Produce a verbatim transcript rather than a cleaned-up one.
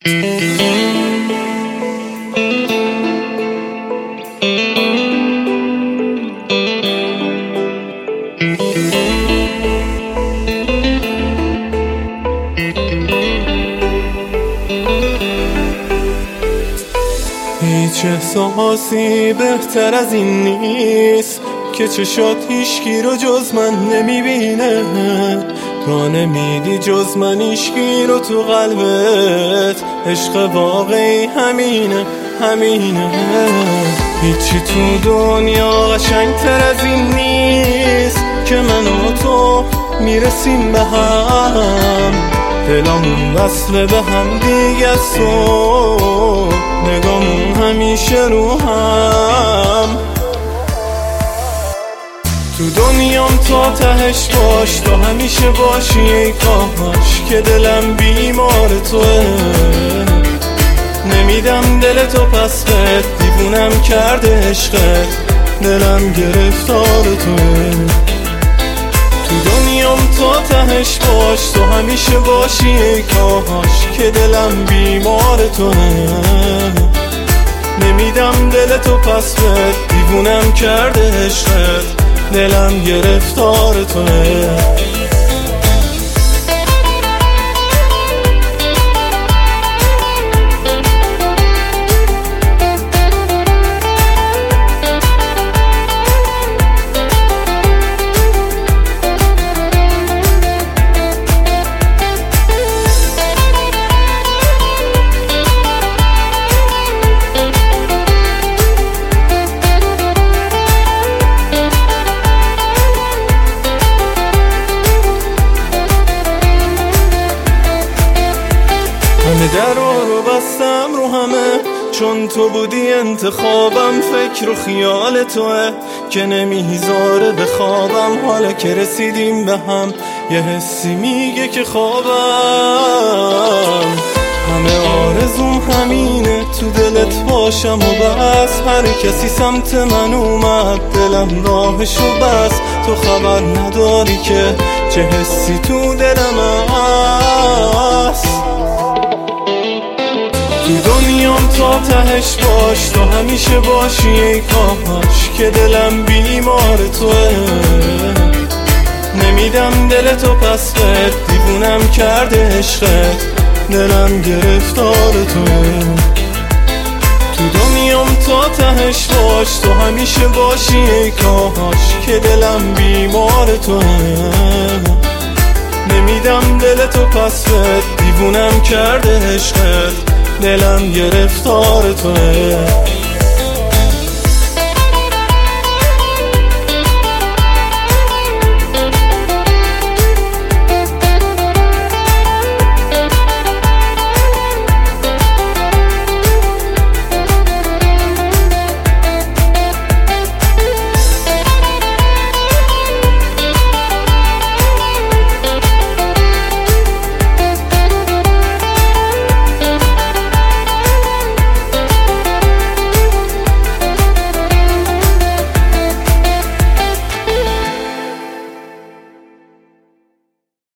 هیچ احساسی بهتر از این نیست که چشات هیچکی رو جز من نمیبینه، تا نمیدی جز من هیچکی رو تو قلبت. عشق واقعی همینه همینه. هیچی تو دنیا قشنگتر از این نیست که من و تو میرسیم به هم، دلامون وصله به هم دیگه است و نگامون همیشه رو هم. تو دنیام تا تهش باش، تو همیشه باشی ای کاش که دلم بیمار توه. نمیدم دل تو پس بد، دیوونم کرده عشقت، دلم گرفتار توه. تو دنیام تا تهش باش، تو همیشه باشی ای کاش که دلم بیمار توه. نمیدم دل تو پس بد، دیوونم کرده عشقت، دلم گرفتار توه. همه درا رو بستم رو همه، چون تو بودی انتخابم. فکر و خیال توه که نمیذاره بخوابم. حالا که رسیدیم به هم یه حسی میگه که خوابم. همه آرزوم همینه تو دلت باشم و بس. هر کسی سمت من اومد دلم راهشو بس. تو خبر نداری که چه حسی تو دلم هست. تو دنیام تا تهش باش، تو همیشه باشی ای کاش که دلم بیمار توه. نمیدم دل تو پس بد، دیوونم کرده عشقت، دلم گرفتار توه. تو دنیام تا تهش باش، تو همیشه باشی ای کاش که دلم بیمار توه. نمیدم دل تو پس بد، دیوونم کرده عشقت، دلم گرفتار توه.